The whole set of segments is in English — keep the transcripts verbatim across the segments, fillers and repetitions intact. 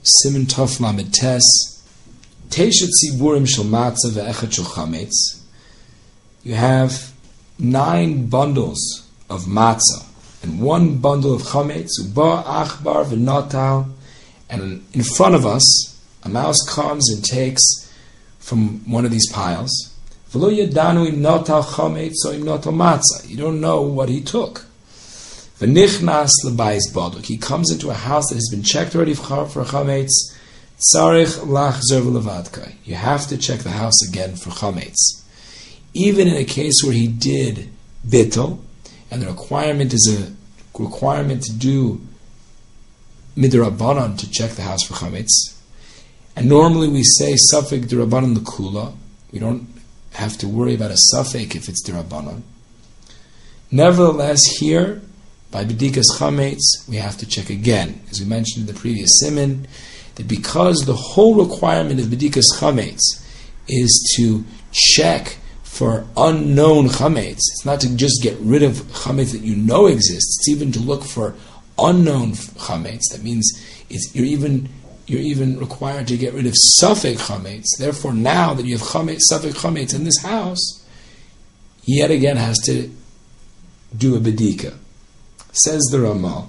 Siman Tov Lamed Tes, Teishet Tziburim Shel Matzah ve'Echad Shel Chametz. You have nine bundles of matzah and one bundle of chametz. Uba achbar v'notal, and in front of us, a mouse comes and takes from one of these piles. V'lo yadanu im notal chametz or im notal matzah. You don't know what he took. V'nichnas l'bayis baduk. He comes into a house that has been checked already for chametz. Tzarich lachzer v'levadkai. You have to check the house again for chametz. Even in a case where he did bittul, and the requirement is a requirement to do midrabanan to check the house for chametz, and normally we say safek derabanan lekula. We don't have to worry about a safek if it's derabanan. Nevertheless, here by bedikas chametz we have to check again, as we mentioned in the previous siman, that because the whole requirement of bedikas chametz is to check for unknown chametz. It's not to just get rid of chametz that you know exists. It's even to look for unknown chametz. That means it's, you're even you're even required to get rid of safek chametz. Therefore, now that you have chametz, safek chametz in this house, yet again has to do a bedika. Says the Ramah,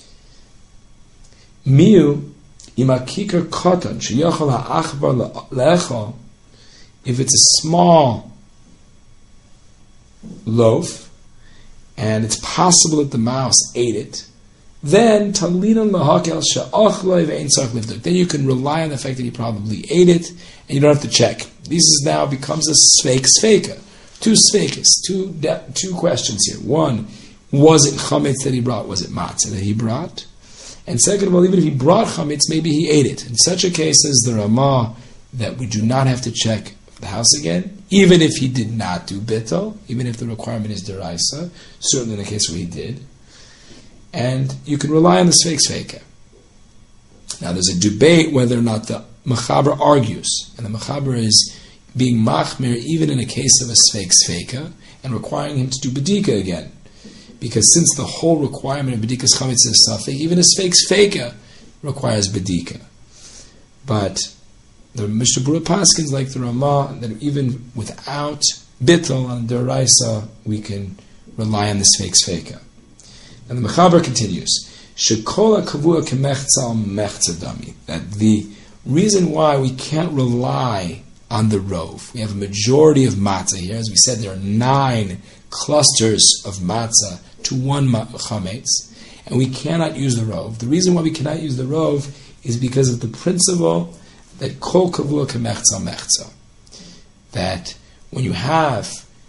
Miu imakikar kotan sheyachal ha'achbar le'echal. If it's a small loaf, and it's possible that the mouse ate it, then talinan lahakel she'achloi ve'ein tzarich livduk. Then you can rely on the fact that he probably ate it, and you don't have to check. This is now becomes a sveik sveika. Two sveikas, two de- two questions here. One, was it chametz that he brought? Was it matzah that he brought? And second of all, even if he brought chametz, maybe he ate it. In such a case, says the Ramah, that we do not have to check the house again, even if he did not do bittul, even if the requirement is deraisa, certainly in the case where he did. And you can rely on the sveik sveika. Now there's a debate whether or not the mechaber argues, and the mechaber is being machmir even in a case of a sveik sveika, and requiring him to do bedika again. Because since the whole requirement of bedikas chametz is safek, even a sveik sveika requires bedika. But the Mishnah Berurah paskins, like the Ramah, that even without bittul and deraisa, we can rely on the sveik sveika. And the Mechaber continues, Shekola kavua kemechza mechza dami. That the reason why we can't rely on the rov, we have a majority of matzah here. As we said, there are nine clusters of matzah to one chametz, and we cannot use the rov. The reason why we cannot use the rov is because of the principle that kol kavua kemechza mechza, that when you have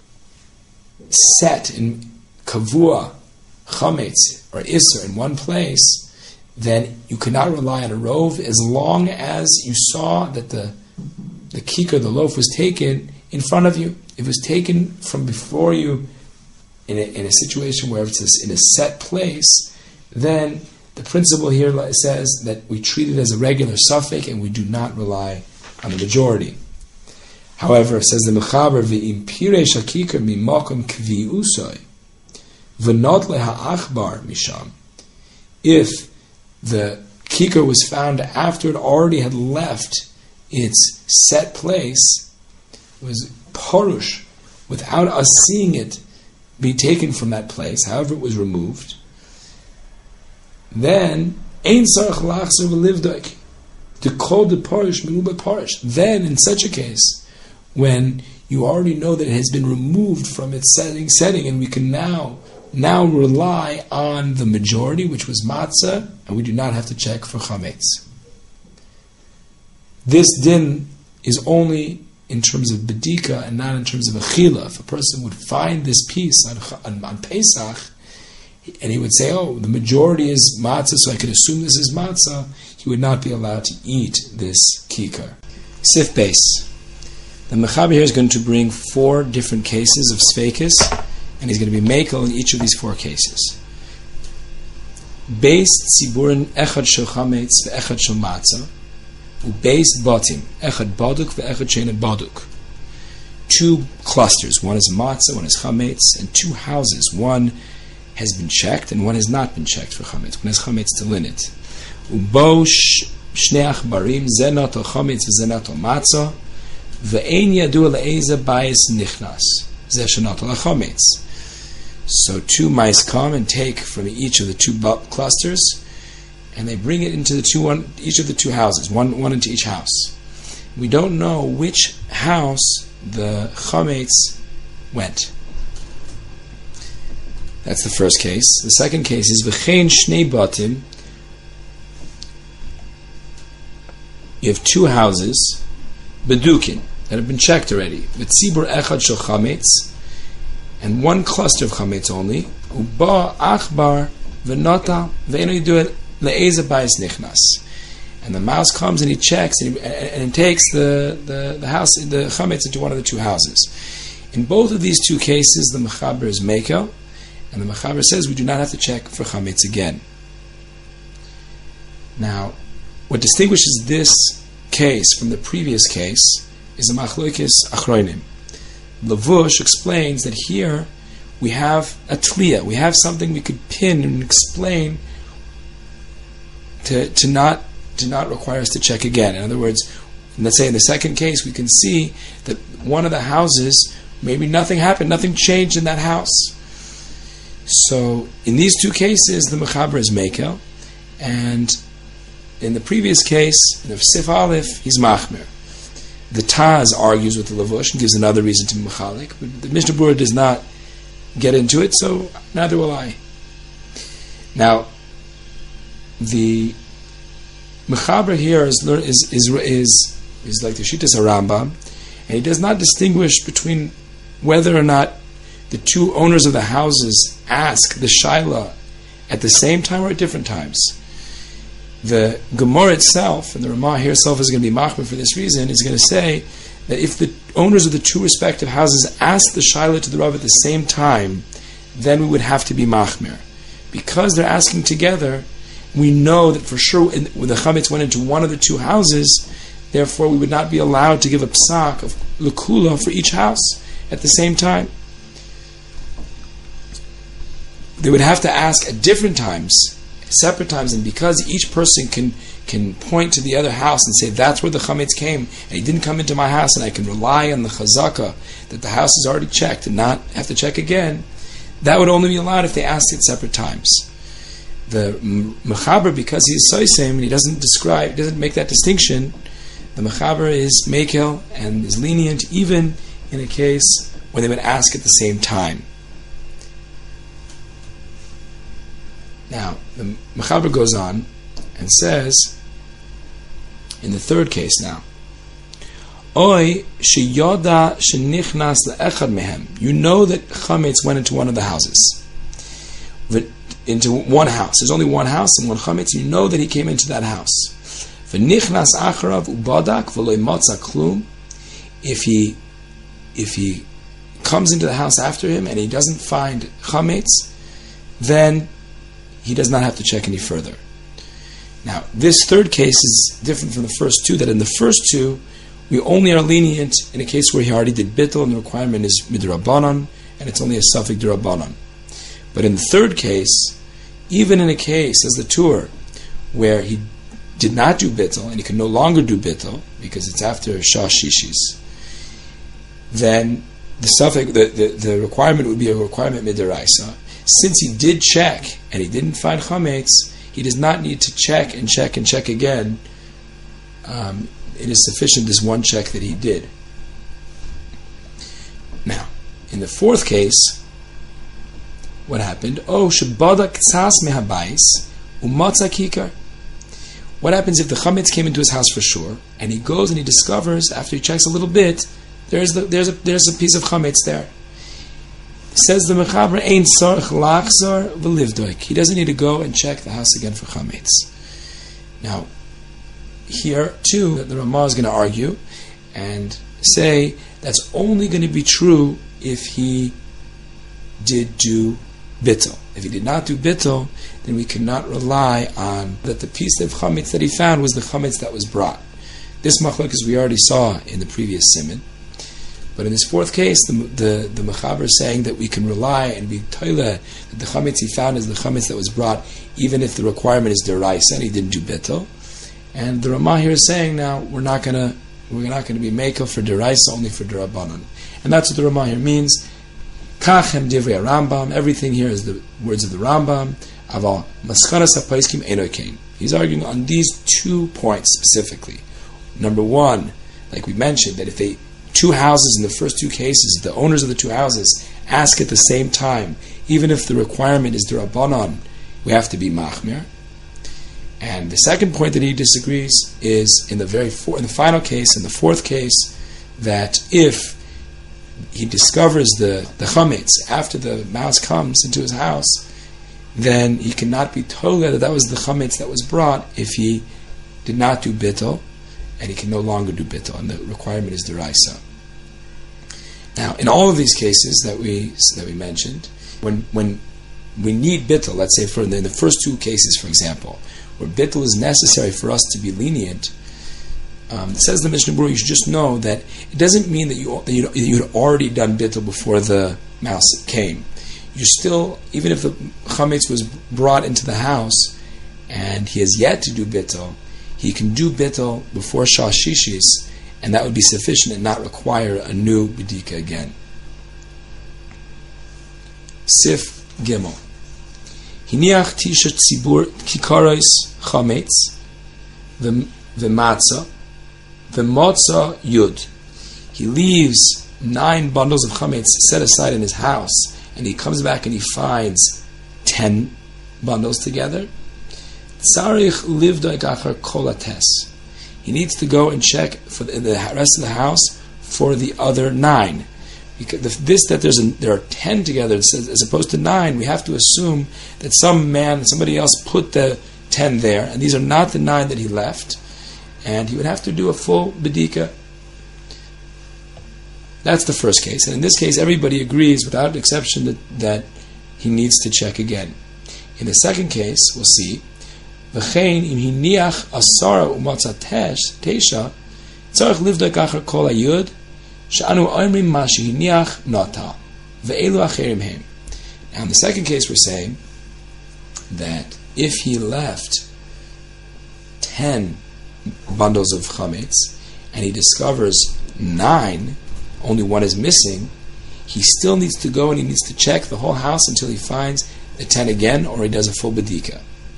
set in kavua chametz or iser in one place, then you cannot rely on a rov as long as you saw that the the kikar, the loaf, was taken in front of you. If it was taken from before you in a, in a situation where it's in a set place, then the principle here says that we treat it as a regular suffix and we do not rely on the majority. However, says the Mechaber, v'im piresh hakikar mimakom kvi usoi v'not leha-achbar misham. If the kikar was found after it already had left its set place, it was porush, without us seeing it be taken from that place, however it was removed, then ein sarach lachzer v'livdok to call the parish meruba parish. Then, in such a case, when you already know that it has been removed from its setting, setting, and we can now now rely on the majority, which was matzah, and we do not have to check for chametz. This din is only in terms of bedika and not in terms of achila. If a person would find this piece on, on, on Pesach, and he would say, oh, the majority is matzah, so I could assume this is matzah, he would not be allowed to eat this kikar. Sif base. The Mechaber here is going to bring four different cases of sveikus, and he's going to be makel in each of these four cases. Beis tziburin echad shel chametz ve'echad shel matzah, ubeis batim echad baduk ve'echad she'eino baduk. Two clusters, one is matzah, one is chametz, and two houses, one has been checked and one has not been checked for chametz. One has chametz still in it. Ubosh shnei achbarim, ze nato chametz v'ze nato matzah, ve'ein yadua le'eze bayis nichnas, ze shenato lachametz. So two mice come and take from each of the two clusters, and they bring it into the two one, each of the two houses, one one into each house. We don't know which house the chametz went. That's the first case. The second case is v'chein shnei batim. You have two houses, bedukin, that have been checked already. V'tzibur echad shel chametz, and one cluster of chametz only. Uba achbar v'nota ve'eno yidu le'eze bayis nichnas. And the mouse comes and he checks and, he, and, and takes the, the, the house, the chametz into one of the two houses. In both of these two cases, the mechaber is mekel, and the mechaber says we do not have to check for chametz again. Now, what distinguishes this case from the previous case is the machlokes achronim. Lavush explains that here we have a tliya, we have something we could pin and explain to, to not to not require us to check again. In other words, let's say in the second case we can see that one of the houses, maybe nothing happened, nothing changed in that house. So in these two cases the mechaber is mekel, and in the previous case, in the Sif Aleph, he's machmer. The Taz argues with the Lavush and gives another reason to be mechalik, but the Mishnah Berurah does not get into it, so neither will I. Now, the mechaber here is is is is, is like the Shittas Rambam, and he does not distinguish between whether or not the two owners of the houses ask the shaila at the same time or at different times. The Gemara itself, and the Ramah here itself is going to be machmer for this reason, is going to say that if the owners of the two respective houses ask the shaila to the Rav at the same time, then we would have to be machmer. Because they're asking together, we know that for sure when the chametz went into one of the two houses, therefore we would not be allowed to give a psak of lekula for each house at the same time. They would have to ask at different times, separate times, and because each person can can point to the other house and say that's where the chametz came, and he didn't come into my house, and I can rely on the chazaka that the house is already checked and not have to check again, that would only be allowed if they asked at separate times. The mechaber, because he is soisem and he doesn't describe, doesn't make that distinction, the mechaber is mekel and is lenient even in a case when they would ask at the same time. Now, the mechaber goes on and says, in the third case now, Oy sheyoda shenichnas le'echad mehem. You know that chametz went into one of the houses, into one house. There's only one house and one chametz. You know that he came into that house. V'nichnas acharav ubadak v'loy matza klum. If he, if he comes into the house after him and he doesn't find chametz, then he does not have to check any further. Now, this third case is different from the first two, that in the first two, we only are lenient in a case where he already did bittul and the requirement is midrabanan, and it's only a suffix dirabanan. But in the third case, even in a case, as the tour, where he did not do bittul, and he can no longer do bittul, because it's after shah shishis, then the suffix, the, the, the requirement would be a requirement midaraisa. Since he did check and he didn't find chametz, he does not need to check and check and check again. Um, it is sufficient this one check that he did. Now, in the fourth case, what happened? Oh, shebadak tzas mehabayis umatza kikar. What happens if the chametz came into his house for sure, and he goes and he discovers after he checks a little bit, there's the, there's a there's a piece of chametz there. Says the mechaber, ein tzarich lachzor v'livdoik. He doesn't need to go and check the house again for chametz. Now, here too, the Ramah is going to argue and say that's only going to be true if he did do bittul. If he did not do bittul, then we cannot rely on that the piece of chametz that he found was the chametz that was brought. This machlok, as we already saw in the previous siman. But in this fourth case, the the, the mechaber is saying that we can rely and be toile that the chametz he found is the chametz that was brought, even if the requirement is deraisa and he didn't do bittul. And the Ramah here is saying now we're not going to we're not going to be mekel for deraisa, only for derabanan, and that's what the Ramah here means. Kachem divrei Rambam. Everything here is the words of the Rambam. Aval mascharas hapaiskim enokein. He's arguing on these two points specifically. Number one, like we mentioned, that if they two houses in the first two cases, the owners of the two houses ask at the same time, even if the requirement is derabanan, we have to be machmir. And the second point that he disagrees is in the very for, in the final case, in the fourth case, that if he discovers the, the chametz after the mouse comes into his house, then he cannot be told that that was the chametz that was brought if he did not do bittul, and he can no longer do bittul, and the requirement is deraisa. Now, in all of these cases that we that we mentioned, when when we need bittul, let's say for in the, in the first two cases, for example, where bittul is necessary for us to be lenient, um, says the Mishnah Berurah, you should just know that it doesn't mean that you that you you had already done bittul before the mouse came. You're still, even if the chametz was brought into the house and he has yet to do bittul, he can do bittul before Shah Shishis, and that would be sufficient and not require a new bedika again. Sif Gimel. Hiniach tisha tzibur kikaros chametz v'matzah v'matzah yud. He leaves nine bundles of chametz set aside in his house, and he comes back and he finds ten bundles together. Tzarich livdoi achar kol hates. He needs to go and check for the, the rest of the house for the other nine. Because this that there's a, there are ten together as opposed to nine, we have to assume that some man, somebody else put the ten there, and these are not the nine that he left, and he would have to do a full bedika. That's the first case, and in this case, everybody agrees without exception that, that he needs to check again. In the second case, we'll see. V'chein im hiniach asara u'matzah teisha tzarich livdoi achar kol hayud she'anu omrim ma shehiniach nata ve'elu acherim hem. Now, in the second case, we're saying that if he left ten bundles of chametz and he discovers nine, only one is missing, he still needs to go and he needs to check the whole house until he finds the ten again, or he does a full bedika.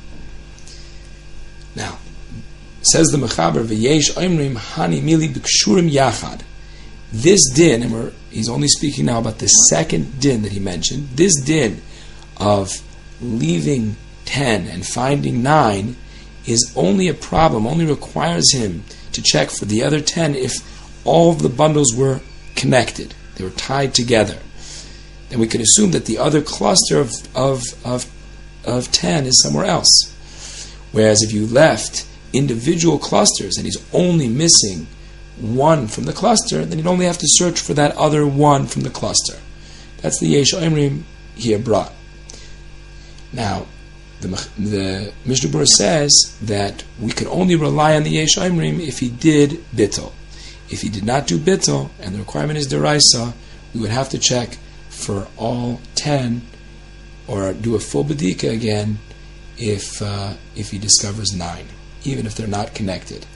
Now, says the Mechaber, V'yesh oimrim hani mili b'kshurim yachad. This din, and we're, he's only speaking now about the second din that he mentioned, this din of leaving ten and finding nine is only a problem, only requires him to check for the other ten if all of the bundles were connected, they were tied together. Then we could assume that the other cluster of, of, of, of ten is somewhere else. Whereas if you left individual clusters and he's only missing one from the cluster, then you'd only have to search for that other one from the cluster. That's the Yesh Omrim here brought. Now, the, the Mishnah Berurah says that we can only rely on the Yesh Omrim if he did bittul. If he did not do bittul, and the requirement is deraisa, we would have to check for all ten, or do a full bedika again, if uh, if he discovers nine, even if they're not connected.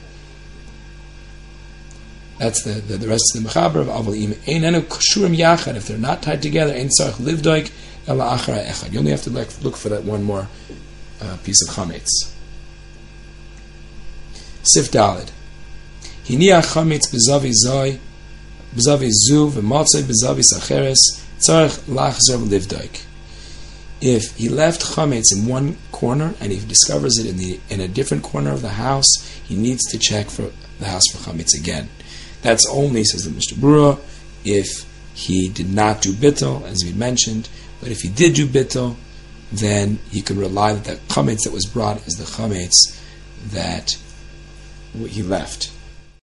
That's the, the, the rest of the Mechaber of Avalim. Einenu kshurim yachad. If they're not tied together, ein tzarich livdoik ela achara echad. You only have to like, look for that one more uh, piece of chametz. Sif Daled. Hiniach chametz bezavi zoi, bezavi zu, v'matzoi bezavi sacheres, tzarich lachzer livdoik. If he left chametz in one corner and he discovers it in the in a different corner of the house, he needs to check for the house for chametz again. That's only, says the Mishnah Berurah, if he did not do bittul, as we mentioned. But if he did do bittul, then he could rely that the chametz that was brought is the chametz that he left.